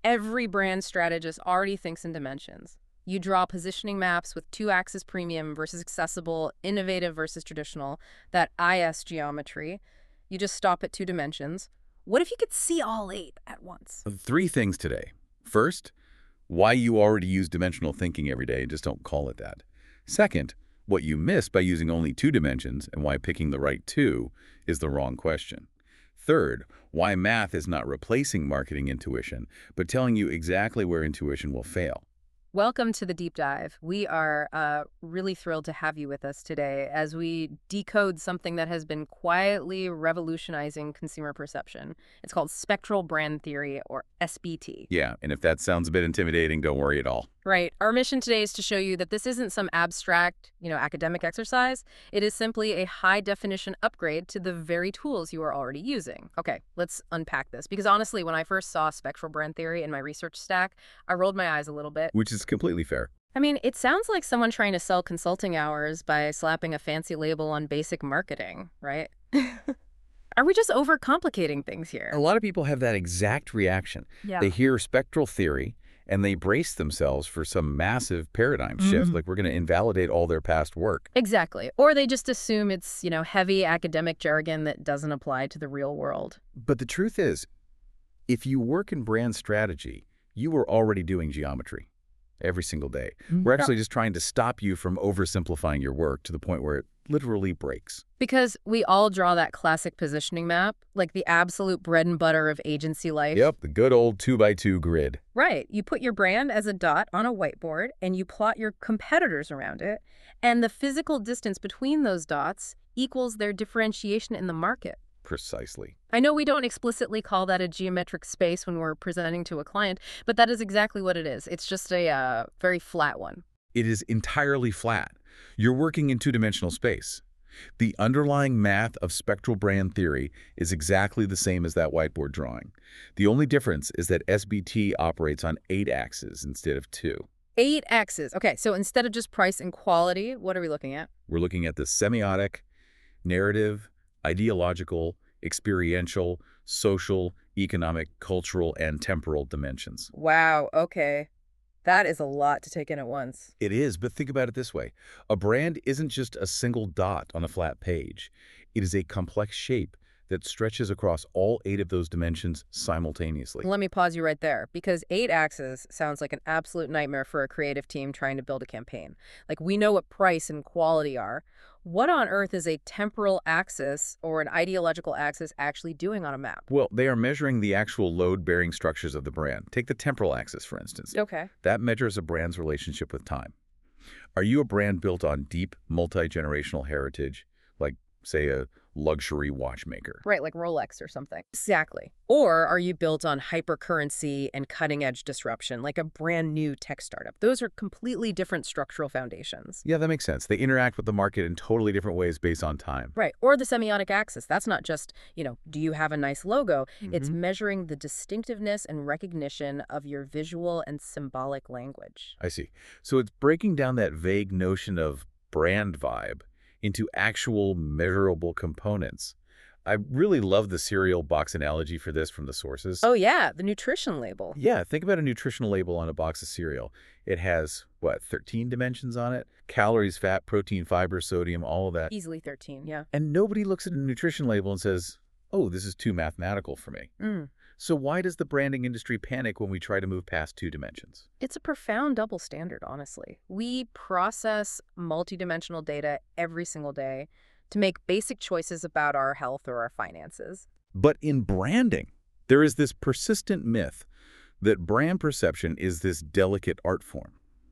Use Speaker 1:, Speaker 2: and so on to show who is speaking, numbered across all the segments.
Speaker 1: Every brand strategist already thinks in dimensions. You draw positioning maps with two-axis premium versus accessible, innovative versus traditional, that IS geometry. You just stop at two dimensions. What if you could see all eight at once?
Speaker 2: Three things today. First, why you already use dimensional thinking every day and just don't call it that. Second, what you miss by using only two dimensions and why picking the right two is the wrong question. Third, why math is not replacing marketing intuition, but telling you exactly where intuition will fail.
Speaker 1: Welcome to the deep dive. We are really thrilled to have you with us today as we decode something that has been quietly revolutionizing consumer perception. It's called spectral brand theory, or SBT.
Speaker 2: Yeah, and if that sounds a bit intimidating, don't worry at all.
Speaker 1: Right. Our mission today is to show you that this isn't some abstract, academic exercise. It is simply a high-definition upgrade to the very tools you are already using. Okay, let's unpack this. Because honestly, when I first saw spectral brand theory in my research stack, I rolled my eyes a little bit.
Speaker 2: Which is completely fair.
Speaker 1: I mean, it sounds like someone trying to sell consulting hours by slapping a fancy label on basic marketing, right? Are we just overcomplicating things here?
Speaker 2: A lot of people have that exact reaction.
Speaker 1: Yeah.
Speaker 2: They hear spectral theory, and they brace themselves for some massive paradigm shift, like we're going to invalidate all their past work.
Speaker 1: Exactly. Or they just assume it's, heavy academic jargon that doesn't apply to the real world.
Speaker 2: But the truth is, if you work in brand strategy, you are already doing geometry every single day. We're actually just trying to stop you from oversimplifying your work to the point where it literally breaks.
Speaker 1: Because we all draw that classic positioning map, like the absolute bread and butter of agency life.
Speaker 2: Yep, the good old 2x2 grid.
Speaker 1: Right. You put your brand as a dot on a whiteboard and you plot your competitors around it, and the physical distance between those dots equals their differentiation in the market.
Speaker 2: Precisely.
Speaker 1: I know we don't explicitly call that a geometric space when we're presenting to a client, but that is exactly what it is. It's just a very flat one.
Speaker 2: It is entirely flat. You're working in two-dimensional space. The underlying math of spectral brand theory is exactly the same as that whiteboard drawing. The only difference is that SBT operates on 8 axes instead of 2.
Speaker 1: 8 axes. Okay, so instead of just price and quality, what are we looking at?
Speaker 2: We're looking at the semiotic, narrative, ideological, experiential, social, economic, cultural, and temporal dimensions.
Speaker 1: Wow, okay. That is a lot to take in at once.
Speaker 2: It is, but think about it this way. A brand isn't just a single dot on a flat page. It is a complex shape that stretches across all 8 of those dimensions simultaneously.
Speaker 1: Let me pause you right there, because 8 axes sounds like an absolute nightmare for a creative team trying to build a campaign. Like, we know what price and quality are. What on earth is a temporal axis or an ideological axis actually doing on a map?
Speaker 2: Well, they are measuring the actual load-bearing structures of the brand. Take the temporal axis, for instance.
Speaker 1: Okay.
Speaker 2: That measures a brand's relationship with time. Are you a brand built on deep, multi-generational heritage, like, say, a luxury watchmaker?
Speaker 1: Right, like Rolex or something. Exactly. Or are you built on hypercurrency and cutting-edge disruption, like a brand new tech startup? Those are completely different structural foundations.
Speaker 2: Yeah, that makes sense. They interact with the market in totally different ways based on time.
Speaker 1: Right. Or the semiotic axis. That's not just, do you have a nice logo? It's measuring the distinctiveness and recognition of your visual and symbolic language.
Speaker 2: I see. So it's breaking down that vague notion of brand vibe into actual measurable components. I really love the cereal box analogy for this from the sources.
Speaker 1: Oh, yeah, the nutrition label.
Speaker 2: Yeah, think about a nutritional label on a box of cereal. It has, 13 dimensions on it? Calories, fat, protein, fiber, sodium, all of that.
Speaker 1: Easily 13, yeah.
Speaker 2: And nobody looks at a nutrition label and says, oh, this is too mathematical for me. So why does the branding industry panic when we try to move past 2 dimensions?
Speaker 1: It's a profound double standard, honestly. We process multidimensional data every single day to make basic choices about our health or our finances.
Speaker 2: But in branding, there is this persistent myth that brand perception is this delicate art form,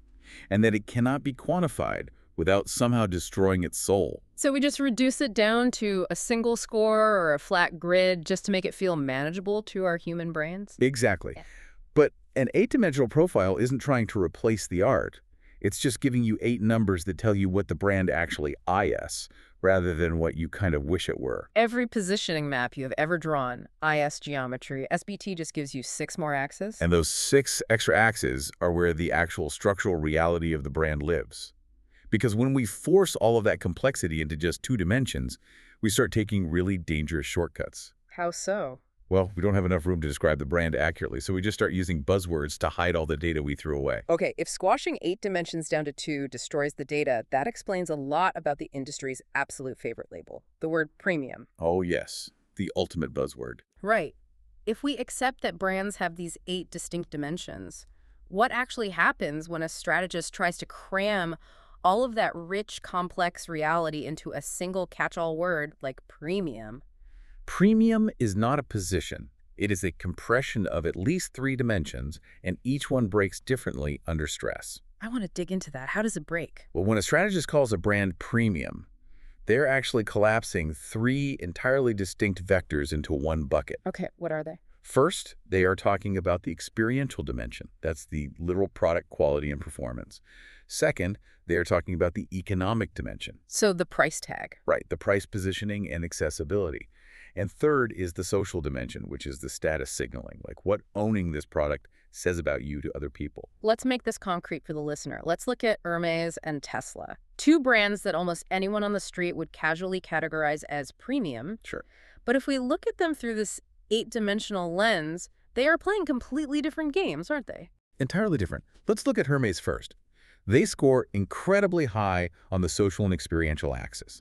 Speaker 2: and that it cannot be quantified without somehow destroying its soul.
Speaker 1: So we just reduce it down to a single score or a flat grid just to make it feel manageable to our human brains?
Speaker 2: Exactly.
Speaker 1: Yeah.
Speaker 2: But an 8-dimensional profile isn't trying to replace the art. It's just giving you 8 numbers that tell you what the brand actually is, rather than what you kind of wish it were.
Speaker 1: Every positioning map you have ever drawn, IS geometry, SBT just gives you 6 more axes.
Speaker 2: And those 6 extra axes are where the actual structural reality of the brand lives. Because when we force all of that complexity into just 2 dimensions, we start taking really dangerous shortcuts.
Speaker 1: How so?
Speaker 2: Well, we don't have enough room to describe the brand accurately, so we just start using buzzwords to hide all the data we threw away.
Speaker 1: Okay, if squashing 8 dimensions down to 2 destroys the data, that explains a lot about the industry's absolute favorite label, the word premium.
Speaker 2: Oh, yes, the ultimate buzzword.
Speaker 1: Right. If we accept that brands have these 8 distinct dimensions, what actually happens when a strategist tries to cram all of that rich, complex reality into a single catch-all word like premium?
Speaker 2: Premium is not a position. It is a compression of at least 3 dimensions, and each one breaks differently under stress.
Speaker 1: I want to dig into that. How does it break?
Speaker 2: Well, when a strategist calls a brand premium, they're actually collapsing 3 entirely distinct vectors into one bucket.
Speaker 1: Okay, what are they?
Speaker 2: First, they are talking about the experiential dimension. That's the literal product quality and performance. Second, they are talking about the economic dimension.
Speaker 1: So the price tag.
Speaker 2: Right, the price positioning and accessibility. And third is the social dimension, which is the status signaling, like what owning this product says about you to other people.
Speaker 1: Let's make this concrete for the listener. Let's look at Hermes and Tesla, 2 brands that almost anyone on the street would casually categorize as premium.
Speaker 2: Sure.
Speaker 1: But if we look at them through this 8-dimensional lens, they are playing completely different games, aren't they?
Speaker 2: Entirely different. Let's look at Hermes first. They score incredibly high on the social and experiential axis,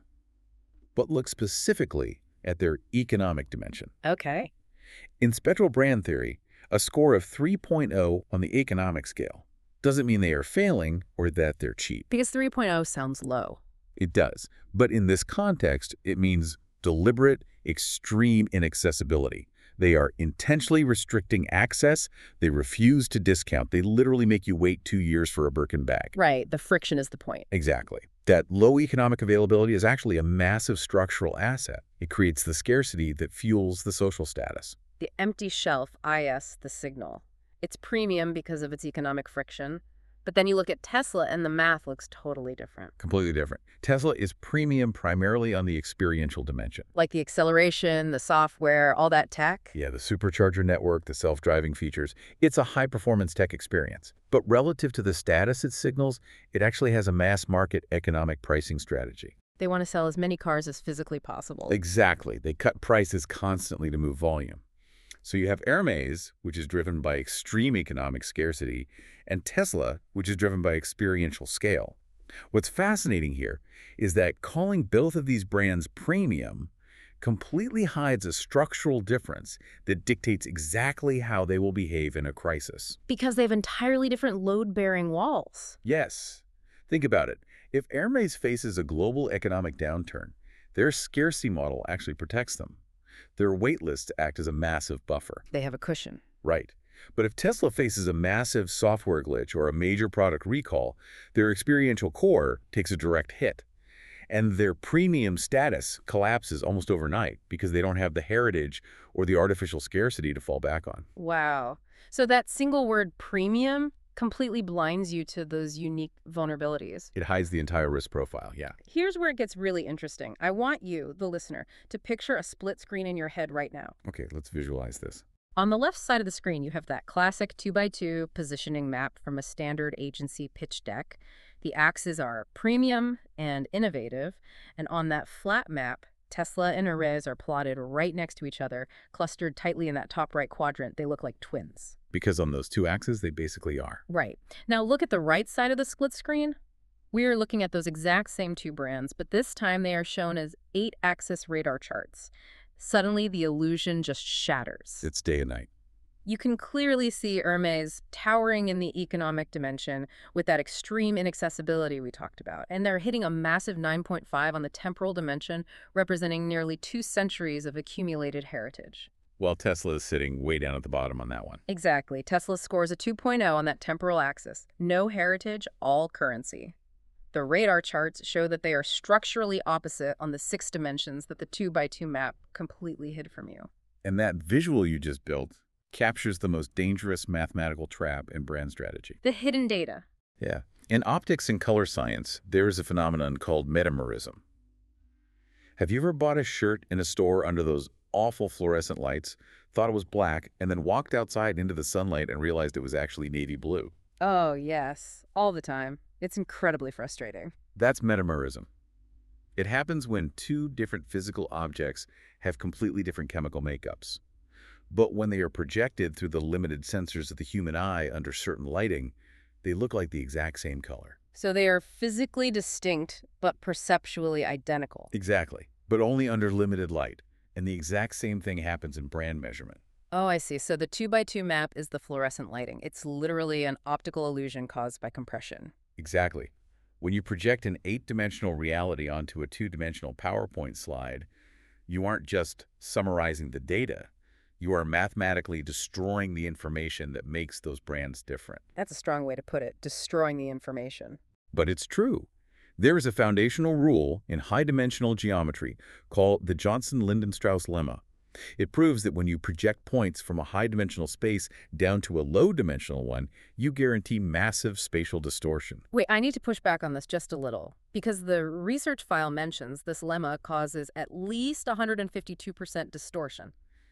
Speaker 2: but look specifically at their economic dimension.
Speaker 1: Okay.
Speaker 2: In spectral brand theory, a score of 3.0 on the economic scale doesn't mean they are failing or that they're cheap.
Speaker 1: Because 3.0 sounds low.
Speaker 2: It does. But in this context, it means deliberate, extreme inaccessibility. They are intentionally restricting access. They refuse to discount. They literally make you wait 2 years for a Birkin bag.
Speaker 1: Right, the friction is the point.
Speaker 2: Exactly. That low economic availability is actually a massive structural asset. It creates the scarcity that fuels the social status.
Speaker 1: The empty shelf, IS, the signal. It's premium because of its economic friction. But then you look at Tesla and the math looks totally different.
Speaker 2: Completely different. Tesla is premium primarily on the experiential dimension.
Speaker 1: Like the acceleration, the software, all that tech.
Speaker 2: Yeah, the supercharger network, the self-driving features. It's a high-performance tech experience. But relative to the status it signals, it actually has a mass-market economic pricing strategy.
Speaker 1: They want to sell as many cars as physically possible.
Speaker 2: Exactly. They cut prices constantly to move volume. So you have Hermes, which is driven by extreme economic scarcity, and Tesla, which is driven by experiential scale. What's fascinating here is that calling both of these brands premium completely hides a structural difference that dictates exactly how they will behave in a crisis.
Speaker 1: Because they have entirely different load-bearing walls.
Speaker 2: Yes. Think about it. If Hermes faces a global economic downturn, their scarcity model actually protects them. Their wait lists act as a massive buffer.
Speaker 1: They have a cushion.
Speaker 2: Right. But if Tesla faces a massive software glitch or a major product recall, their experiential core takes a direct hit. And their premium status collapses almost overnight because they don't have the heritage or the artificial scarcity to fall back on.
Speaker 1: Wow. So that single word premium completely blinds you to those unique vulnerabilities.
Speaker 2: It hides the entire risk profile, yeah.
Speaker 1: Here's where it gets really interesting. I want you, the listener, to picture a split screen in your head right now.
Speaker 2: Okay, let's visualize this.
Speaker 1: On the left side of the screen, you have that classic 2x2 positioning map from a standard agency pitch deck. The axes are premium and innovative, and on that flat map, Tesla and Hermes are plotted right next to each other, clustered tightly in that top right quadrant. They look like twins.
Speaker 2: Because on those 2 axes, they basically are.
Speaker 1: Right. Now look at the right side of the split screen. We are looking at those exact same 2 brands, but this time they are shown as 8-axis radar charts. Suddenly, the illusion just shatters.
Speaker 2: It's day and night.
Speaker 1: You can clearly see Hermes towering in the economic dimension with that extreme inaccessibility we talked about. And they're hitting a massive 9.5 on the temporal dimension, representing nearly 2 centuries of accumulated heritage.
Speaker 2: While Tesla is sitting way down at the bottom on that one.
Speaker 1: Exactly. Tesla scores a 2.0 on that temporal axis. No heritage, all currency. The radar charts show that they are structurally opposite on the 6 dimensions that the 2x2 map completely hid from you.
Speaker 2: And that visual you just built captures the most dangerous mathematical trap in brand strategy.
Speaker 1: The hidden data.
Speaker 2: Yeah. In optics and color science, there is a phenomenon called metamerism. Have you ever bought a shirt in a store under those awful fluorescent lights, thought it was black, and then walked outside into the sunlight and realized it was actually navy blue?
Speaker 1: Oh, yes. All the time. It's incredibly frustrating.
Speaker 2: That's metamerism. It happens when 2 different physical objects have completely different chemical makeups. But when they are projected through the limited sensors of the human eye under certain lighting, they look like the exact same color.
Speaker 1: So they are physically distinct, but perceptually identical.
Speaker 2: Exactly, but only under limited light. And the exact same thing happens in brand measurement.
Speaker 1: Oh, I see. So the 2x2 map is the fluorescent lighting. It's literally an optical illusion caused by compression.
Speaker 2: Exactly. When you project an 8-dimensional reality onto a 2-dimensional PowerPoint slide, you aren't just summarizing the data. You are mathematically destroying the information that makes those brands different.
Speaker 1: That's a strong way to put it, destroying the information.
Speaker 2: But it's true. There is a foundational rule in high-dimensional geometry called the Johnson-Lindenstrauss lemma. It proves that when you project points from a high-dimensional space down to a low-dimensional one, you guarantee massive spatial distortion.
Speaker 1: Wait, I need to push back on this just a little, because the research file mentions this lemma causes at least 152% distortion.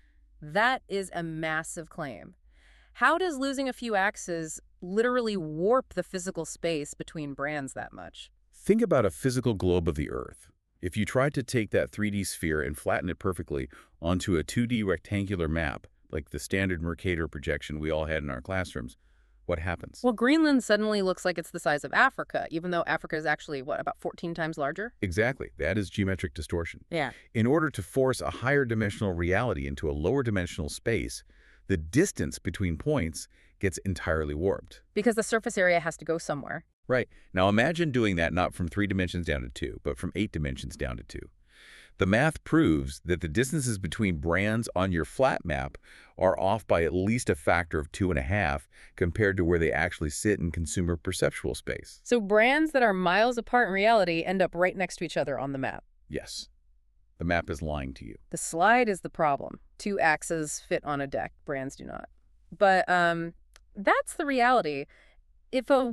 Speaker 1: That is a massive claim. How does losing a few axes literally warp the physical space between brands that much?
Speaker 2: Think about a physical globe of the Earth. If you tried to take that 3D sphere and flatten it perfectly onto a 2D rectangular map, like the standard Mercator projection we all had in our classrooms, what happens?
Speaker 1: Well, Greenland suddenly looks like it's the size of Africa, even though Africa is actually, what, about 14 times larger?
Speaker 2: Exactly. That is geometric distortion.
Speaker 1: Yeah.
Speaker 2: In order to force a higher dimensional reality into a lower dimensional space, the distance between points gets entirely warped.
Speaker 1: Because the surface area has to go somewhere.
Speaker 2: Right. Now imagine doing that not from 3 dimensions down to 2, but from 8 dimensions down to 2. The math proves that the distances between brands on your flat map are off by at least a factor of 2.5 compared to where they actually sit in consumer perceptual space.
Speaker 1: So brands that are miles apart in reality end up right next to each other on the map.
Speaker 2: Yes. The map is lying to you.
Speaker 1: The slide is the problem. 2 axes fit on a deck. Brands do not. But that's the reality. If a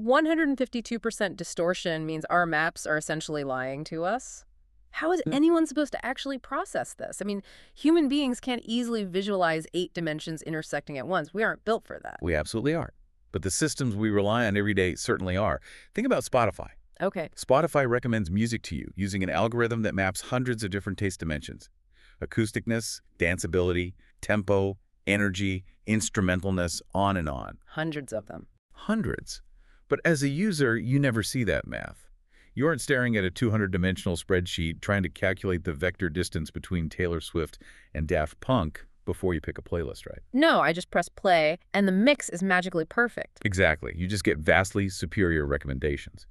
Speaker 1: 152% distortion means our maps are essentially lying to us, how is anyone supposed to actually process this? I mean, human beings can't easily visualize 8 dimensions intersecting at once. We aren't built for that.
Speaker 2: We absolutely aren't. But the systems we rely on every day certainly are. Think about Spotify.
Speaker 1: Okay.
Speaker 2: Spotify recommends music to you using an algorithm that maps hundreds of different taste dimensions. Acousticness, danceability, tempo, energy, instrumentalness, on and on.
Speaker 1: Hundreds of them.
Speaker 2: Hundreds. But as a user, you never see that math. You aren't staring at a 200-dimensional spreadsheet trying to calculate the vector distance between Taylor Swift and Daft Punk before you pick a playlist, right?
Speaker 1: No, I just press play, and the mix is magically perfect.
Speaker 2: Exactly. You just get vastly superior recommendations.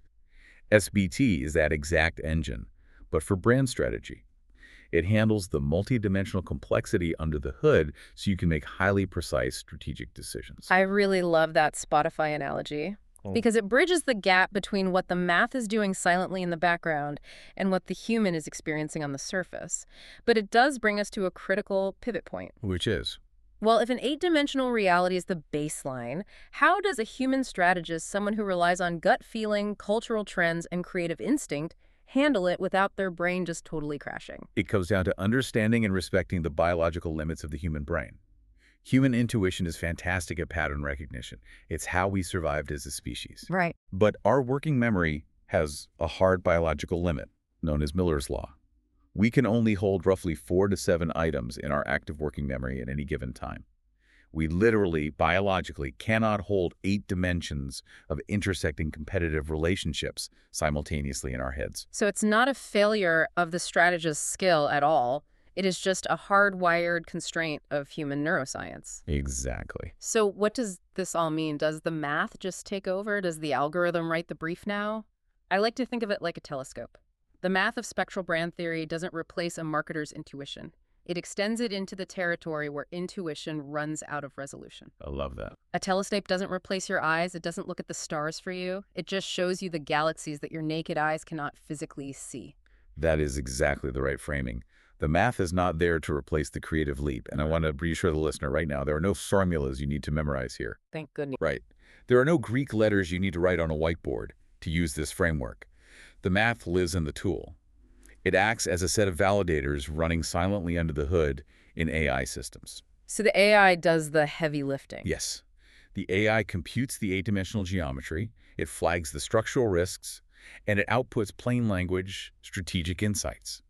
Speaker 2: SBT is that exact engine, but for brand strategy. It handles the multi-dimensional complexity under the hood so you can make highly precise strategic decisions.
Speaker 1: I really love that Spotify analogy because it bridges the gap between what the math is doing silently in the background and what the human is experiencing on the surface. But it does bring us to a critical pivot point.
Speaker 2: Which is?
Speaker 1: Well, if an 8-dimensional reality is the baseline, how does a human strategist, someone who relies on gut feeling, cultural trends, and creative instinct, handle it without their brain just totally crashing?
Speaker 2: It comes down to understanding and respecting the biological limits of the human brain. Human intuition is fantastic at pattern recognition. It's how we survived as a species.
Speaker 1: Right.
Speaker 2: But our working memory has a hard biological limit, known as Miller's Law. We can only hold roughly 4 to 7 items in our active working memory at any given time. We literally, biologically, cannot hold 8 dimensions of intersecting competitive relationships simultaneously in our heads.
Speaker 1: So it's not a failure of the strategist's skill at all. It is just a hardwired constraint of human neuroscience.
Speaker 2: Exactly.
Speaker 1: So what does this all mean? Does the math just take over? Does the algorithm write the brief now? I like to think of it like a telescope. The math of spectral brand theory doesn't replace a marketer's intuition. It extends it into the territory where intuition runs out of resolution.
Speaker 2: I love that.
Speaker 1: A telescope doesn't replace your eyes. It doesn't look at the stars for you. It just shows you the galaxies that your naked eyes cannot physically see.
Speaker 2: That is exactly the right framing. The math is not there to replace the creative leap, and I want to reassure the listener right now, there are no formulas you need to memorize here.
Speaker 1: Thank goodness.
Speaker 2: Right. There are no Greek letters you need to write on a whiteboard to use this framework. The math lives in the tool. It acts as a set of validators running silently under the hood in AI systems.
Speaker 1: So the AI does the heavy lifting.
Speaker 2: Yes. The AI computes the 8-dimensional geometry, it flags the structural risks, and it outputs plain language, strategic insights.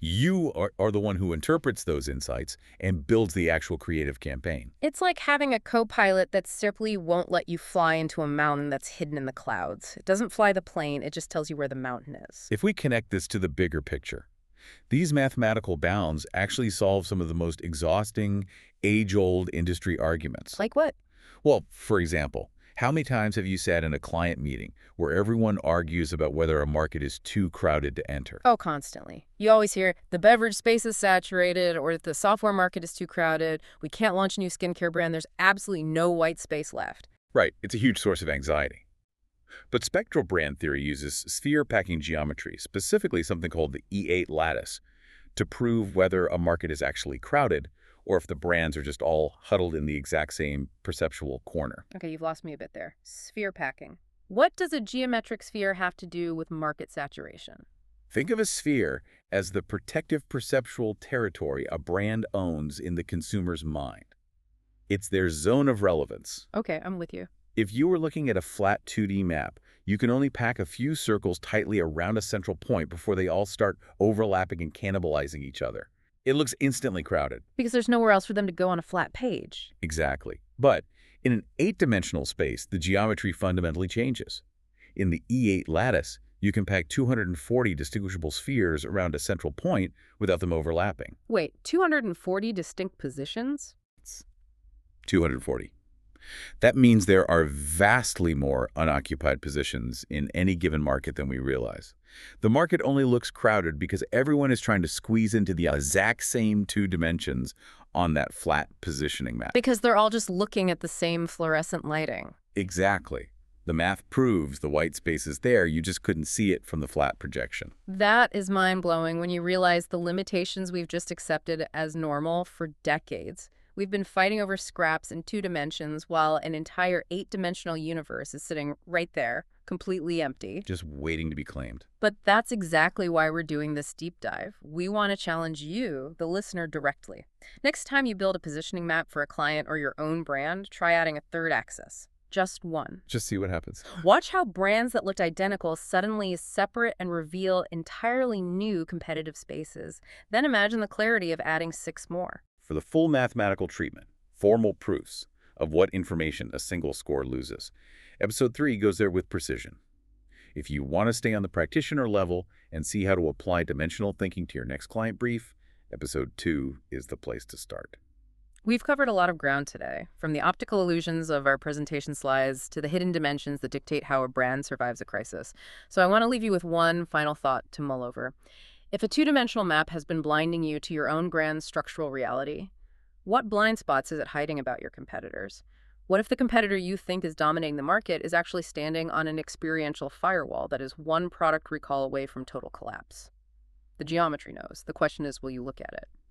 Speaker 2: You are the one who interprets those insights and builds the actual creative campaign.
Speaker 1: It's like having a co-pilot that simply won't let you fly into a mountain that's hidden in the clouds. It doesn't fly the plane, it just tells you where the mountain is.
Speaker 2: If we connect this to the bigger picture, these mathematical bounds actually solve some of the most exhausting, age-old industry arguments.
Speaker 1: Like what?
Speaker 2: Well, for example, how many times have you sat in a client meeting where everyone argues about whether a market is too crowded to enter?
Speaker 1: Oh, constantly. You always hear, the beverage space is saturated, or the software market is too crowded, we can't launch a new skincare brand, there's absolutely no white space left.
Speaker 2: Right, it's a huge source of anxiety. But spectral brand theory uses sphere packing geometry, specifically something called the E8 lattice, to prove whether a market is actually crowded or if the brands are just all huddled in the exact same perceptual corner.
Speaker 1: Okay, you've lost me a bit there. Sphere packing. What does a geometric sphere have to do with market saturation?
Speaker 2: Think of a sphere as the protective perceptual territory a brand owns in the consumer's mind. It's their zone of relevance.
Speaker 1: Okay, I'm with you.
Speaker 2: If you were looking at a flat 2D map, you can only pack a few circles tightly around a central point before they all start overlapping and cannibalizing each other. It looks instantly crowded.
Speaker 1: Because there's nowhere else for them to go on a flat page.
Speaker 2: Exactly. But in an 8-dimensional space, the geometry fundamentally changes. In the E8 lattice, you can pack 240 distinguishable spheres around a central point without them overlapping.
Speaker 1: Wait, 240 distinct positions?
Speaker 2: 240. That means there are vastly more unoccupied positions in any given market than we realize. The market only looks crowded because everyone is trying to squeeze into the exact same 2 dimensions on that flat positioning map.
Speaker 1: Because they're all just looking at the same fluorescent lighting.
Speaker 2: Exactly. The math proves the white space is there, you just couldn't see it from the flat projection.
Speaker 1: That is mind-blowing when you realize the limitations we've just accepted as normal for decades. We've been fighting over scraps in 2 dimensions while an entire 8-dimensional universe is sitting right there, completely empty.
Speaker 2: Just waiting to be claimed.
Speaker 1: But that's exactly why we're doing this deep dive. We want to challenge you, the listener, directly. Next time you build a positioning map for a client or your own brand, try adding a 3rd axis. Just one.
Speaker 2: Just see what happens.
Speaker 1: Watch how brands that looked identical suddenly separate and reveal entirely new competitive spaces. Then imagine the clarity of adding 6 more.
Speaker 2: For the full mathematical treatment, formal proofs of what information a single score loses, Episode 3 goes there with precision. If you want to stay on the practitioner level and see how to apply dimensional thinking to your next client brief, Episode 2 is the place to start.
Speaker 1: We've covered a lot of ground today, from the optical illusions of our presentation slides to the hidden dimensions that dictate how a brand survives a crisis. So I want to leave you with one final thought to mull over. If a 2-dimensional map has been blinding you to your own brand's structural reality, what blind spots is it hiding about your competitors? What if the competitor you think is dominating the market is actually standing on an experiential firewall that is one product recall away from total collapse? The geometry knows. The question is, will you look at it?